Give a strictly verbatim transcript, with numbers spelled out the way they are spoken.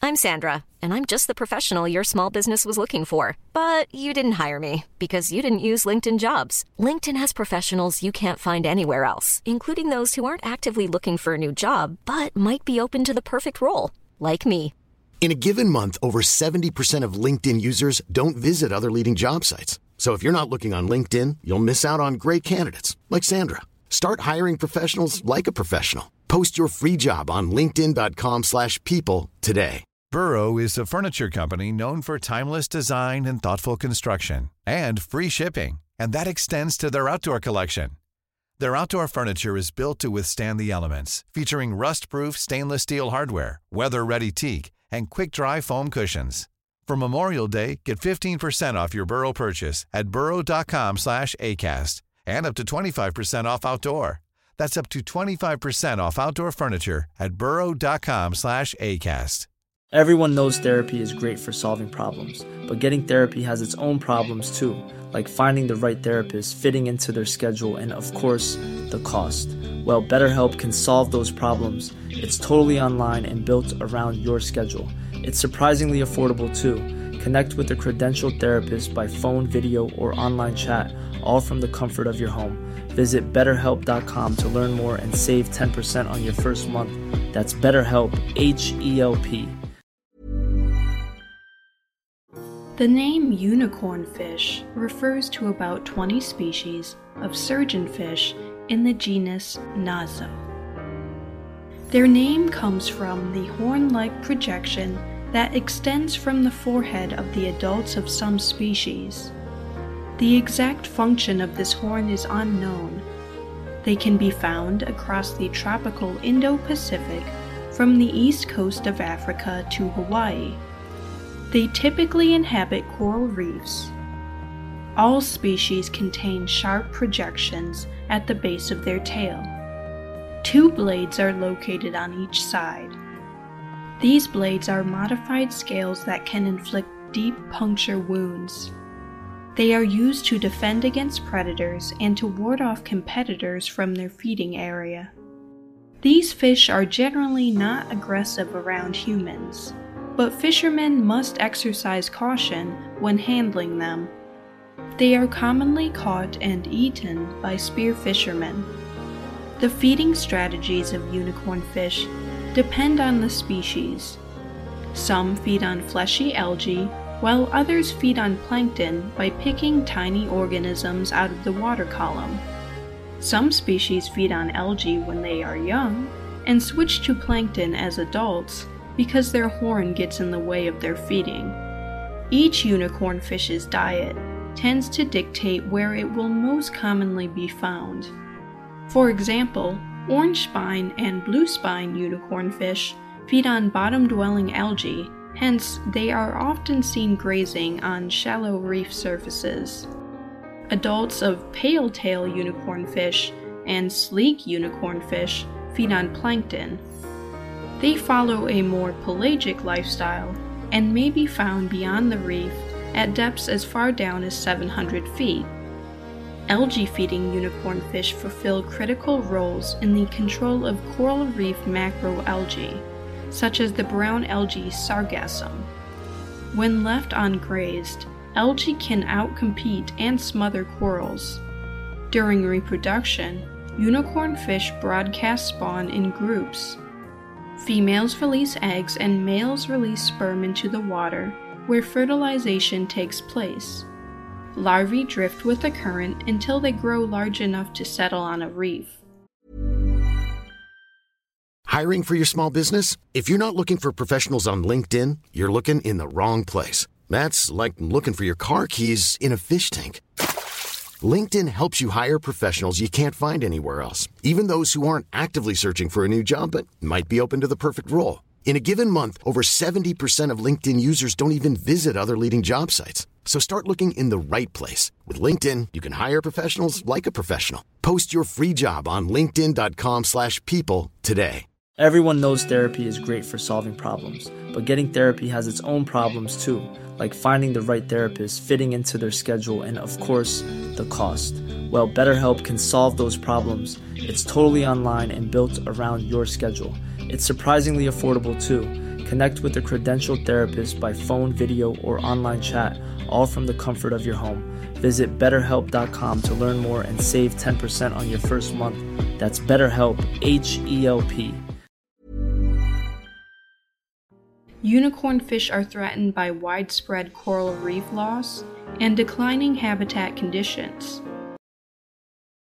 I'm Sandra, and I'm just the professional your small business was looking for. But you didn't hire me because you didn't use LinkedIn Jobs. LinkedIn has professionals you can't find anywhere else, including those who aren't actively looking for a new job, but might be open to the perfect role, like me. In a given month, over seventy percent of LinkedIn users don't visit other leading job sites. So if you're not looking on LinkedIn, you'll miss out on great candidates like Sandra. Start hiring professionals like a professional. Post your free job on linkedin dot com slash people today. Burrow is a furniture company known for timeless design and thoughtful construction and free shipping, and that extends to their outdoor collection. Their outdoor furniture is built to withstand the elements, featuring rust-proof stainless steel hardware, weather-ready teak, and quick-dry foam cushions. For Memorial Day, get fifteen percent off your Burrow purchase at burrow dot com slash acast and up to twenty-five percent off outdoor. That's up to twenty-five percent off outdoor furniture at burrow dot com slash acast. Everyone knows therapy is great for solving problems, but getting therapy has its own problems too, like finding the right therapist, fitting into their schedule, and of course, the cost. Well, BetterHelp can solve those problems. It's totally online and built around your schedule. It's surprisingly affordable too. Connect with a credentialed therapist by phone, video, or online chat, all from the comfort of your home. Visit better help dot com to learn more and save ten percent on your first month. That's BetterHelp, H E L P. The name unicorn fish refers to about twenty species of surgeonfish in the genus Naso. Their name comes from the horn-like projection that extends from the forehead of the adults of some species. The exact function of this horn is unknown. They can be found across the tropical Indo-Pacific from the east coast of Africa to Hawaii. They typically inhabit coral reefs. All species contain sharp projections at the base of their tail. Two blades are located on each side. These blades are modified scales that can inflict deep puncture wounds. They are used to defend against predators and to ward off competitors from their feeding area. These fish are generally not aggressive around humans, but fishermen must exercise caution when handling them. They are commonly caught and eaten by spear fishermen. The feeding strategies of unicorn fish depend on the species. Some feed on fleshy algae, while others feed on plankton by picking tiny organisms out of the water column. Some species feed on algae when they are young, and switch to plankton as adults because their horn gets in the way of their feeding. Each unicorn fish's diet tends to dictate where it will most commonly be found. For example, orange spine and blue spine unicorn fish feed on bottom-dwelling algae, hence they are often seen grazing on shallow reef surfaces. Adults of pale-tail unicorn fish and sleek unicorn fish feed on plankton. They follow a more pelagic lifestyle and may be found beyond the reef at depths as far down as seven hundred feet. Algae-feeding unicorn fish fulfill critical roles in the control of coral reef macroalgae, such as the brown algae sargassum. When left ungrazed, algae can outcompete and smother corals. During reproduction, unicorn fish broadcast spawn in groups. Females release eggs and males release sperm into the water, where fertilization takes place. Larvae drift with the current until they grow large enough to settle on a reef. Hiring for your small business? If you're not looking for professionals on LinkedIn, you're looking in the wrong place. That's like looking for your car keys in a fish tank. LinkedIn helps you hire professionals you can't find anywhere else, even those who aren't actively searching for a new job but might be open to the perfect role. In a given month, over seventy percent of LinkedIn users don't even visit other leading job sites. So start looking in the right place. With LinkedIn, you can hire professionals like a professional. Post your free job on linkedin dot com slash people today. Everyone knows therapy is great for solving problems, but getting therapy has its own problems too, like finding the right therapist, fitting into their schedule, and of course, the cost. Well, BetterHelp can solve those problems. It's totally online and built around your schedule. It's surprisingly affordable too. Connect with a credentialed therapist by phone, video, or online chat, all from the comfort of your home. Visit better help dot com to learn more and save ten percent on your first month. That's BetterHelp, H E L P. Unicorn fish are threatened by widespread coral reef loss and declining habitat conditions.